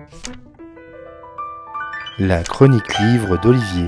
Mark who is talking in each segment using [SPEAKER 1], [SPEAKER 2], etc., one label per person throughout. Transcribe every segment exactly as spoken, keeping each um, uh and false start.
[SPEAKER 1] La chronique livre d'Olivier.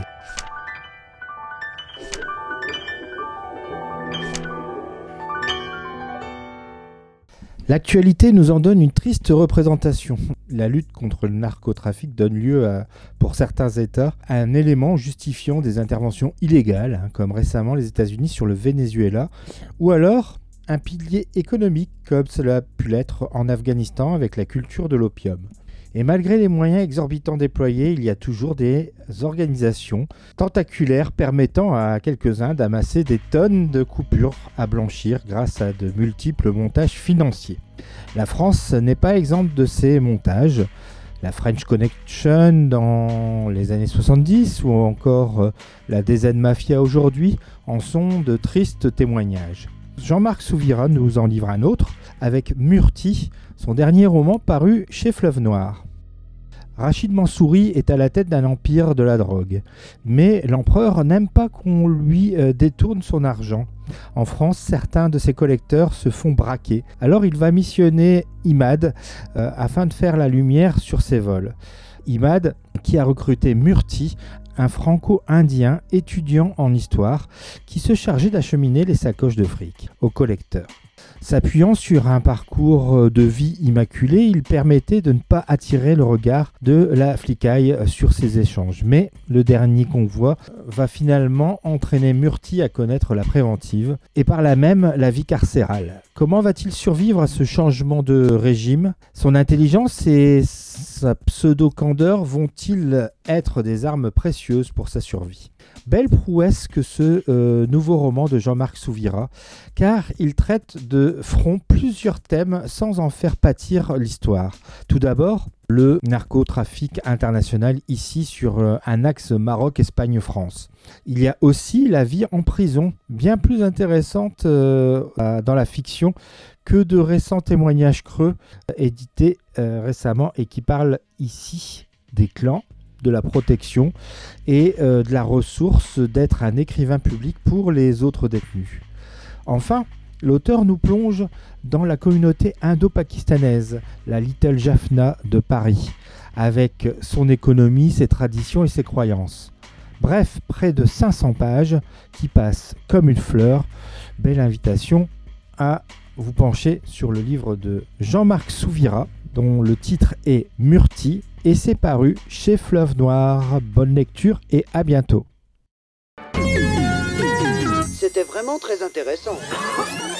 [SPEAKER 1] L'actualité nous en donne une triste représentation. La lutte contre le narcotrafic donne lieu, à, pour certains États, à un élément justifiant des interventions illégales, hein, comme récemment les États-Unis sur le Venezuela, ou alors un pilier économique, comme cela a pu l'être en Afghanistan avec la culture de l'opium. Et malgré les moyens exorbitants déployés, il y a toujours des organisations tentaculaires permettant à quelques-uns d'amasser des tonnes de coupures à blanchir grâce à de multiples montages financiers. La France n'est pas exempte de ces montages. La French Connection dans les années soixante-dix ou encore la D Z Mafia aujourd'hui en sont de tristes témoignages. Jean-Marc Souvira nous en livre un autre avec Murti, son dernier roman paru chez Fleuve Noir. Rachid Mansouri est à la tête d'un empire de la drogue, mais l'empereur n'aime pas qu'on lui euh, détourne son argent. En France, certains de ses collecteurs se font braquer, alors il va missionner Imad euh, afin de faire la lumière sur ses vols. Imad, qui a recruté Murti, un franco-indien étudiant en histoire, qui se chargeait d'acheminer les sacoches de fric aux collecteurs. S'appuyant sur un parcours de vie immaculé, il permettait de ne pas attirer le regard de la flicaille sur ces échanges. Mais le dernier convoi va finalement entraîner Murti à connaître la préventive et par là même la vie carcérale. Comment va-t-il survivre à ce changement de régime ? Son intelligence et sa pseudo-candeur vont-ils être des armes précieuses pour sa survie ? Belle prouesse que ce euh, nouveau roman de Jean-Marc Souvira, car il traite de front plusieurs thèmes sans en faire pâtir l'histoire. Tout d'abord, le narcotrafic international ici sur euh, un axe Maroc-Espagne-France. Il y a aussi la vie en prison, bien plus intéressante euh, dans la fiction que de récents témoignages creux édités euh, récemment et qui parlent ici des clans, de la protection et euh, de la ressource d'être un écrivain public pour les autres détenus. Enfin, l'auteur nous plonge dans la communauté indo-pakistanaise, la Little Jaffna de Paris, avec son économie, ses traditions et ses croyances. Bref, près de cinq cents pages qui passent comme une fleur. Belle invitation à vous pencher sur le livre de Jean-Marc Souvira, dont le titre est Murti, et c'est paru chez Fleuve Noir. Bonne lecture et à bientôt.
[SPEAKER 2] C'était vraiment très intéressant.